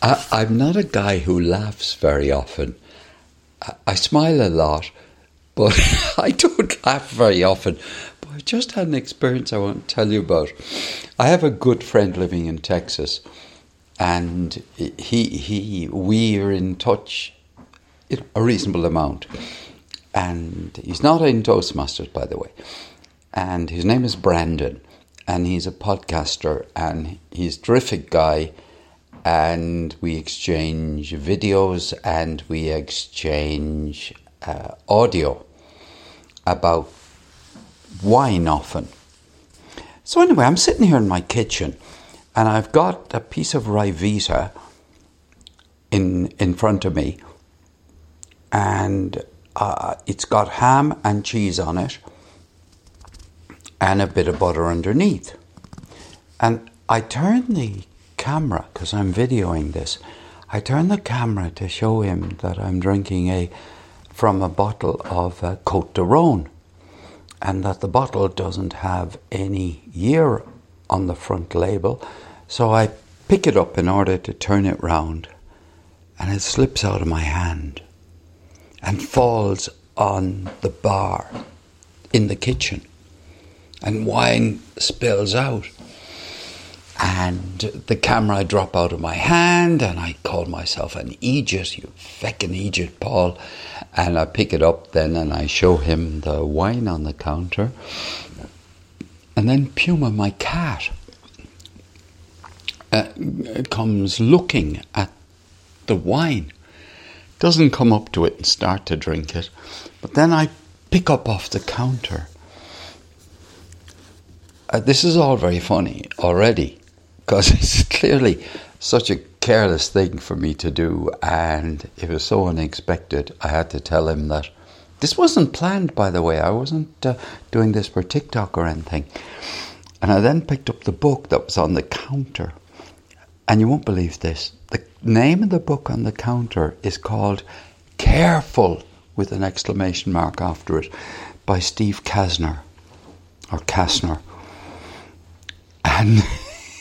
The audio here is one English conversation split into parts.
I'm not a guy who laughs very often. I smile a lot, but I don't laugh very often. But I just had an experience I want to tell you about. I have a good friend living in Texas, and we are in touch a reasonable amount. And he's not in Toastmasters, by the way. And his name is Brandon, and he's a podcaster, and he's a terrific guy. And we exchange videos and we exchange audio about wine often. So anyway, I'm sitting here in my kitchen and I've got a piece of Ryvita in front of me, and it's got ham and cheese on it and a bit of butter underneath. And I turn the camera, because I'm videoing this, I turn the camera to show him that I'm drinking from a bottle of Côte de Rhône, and that the bottle doesn't have any year on the front label. So I pick it up in order to turn it round, and it slips out of my hand and falls on the bar in the kitchen, and wine spills out. And the camera drop out of my hand, and I call myself an idiot, you feckin' idiot, Paul. And I pick it up then and I show him the wine on the counter. And then Puma, my cat, comes looking at the wine. Doesn't come up to it and start to drink it. But then I pick up off the counter. This is all very funny already, because it's clearly such a careless thing for me to do, and it was so unexpected. I had to tell him that this wasn't planned, by the way. I wasn't doing this for TikTok or anything. And I then picked up the book that was on the counter, and you won't believe this. The name of the book on the counter is called Careful, with an exclamation mark after it, by Steve Kasner, or Kastner. And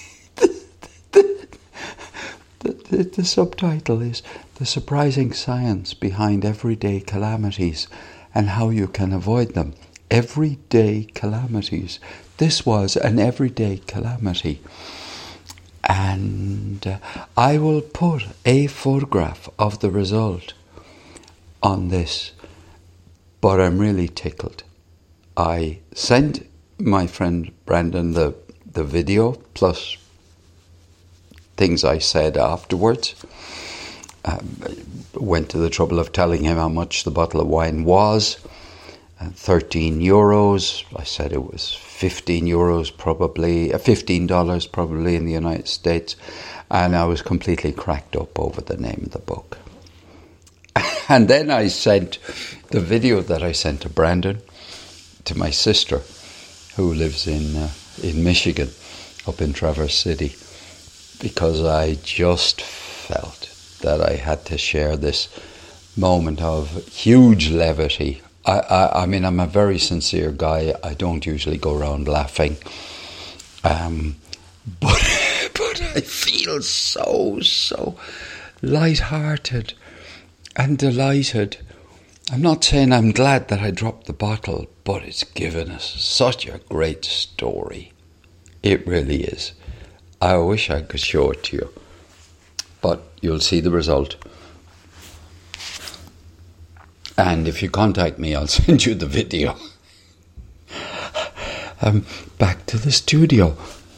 the subtitle is The Surprising Science Behind Everyday Calamities and How You Can Avoid Them. Everyday calamities. This was an everyday calamity. And I will put a photograph of the result on this. But I'm really tickled. I sent my friend Brandon the video plus things I said afterwards. Went to the trouble of telling him how much the bottle of wine was. 13 euros. I said it was 15 euros probably, $15 probably in the United States. And I was completely cracked up over the name of the book. And then I sent the video that I sent to Brandon to my sister, who lives in Michigan, up in Traverse City, because I just felt that I had to share this moment of huge levity. I mean, I'm a very sincere guy. I don't usually go around laughing. But I feel so light-hearted and delighted. I'm not saying I'm glad that I dropped the bottle, but it's given us such a great story. It really is. I wish I could show it to you, but you'll see the result. And if you contact me, I'll send you the video. Back to the studio.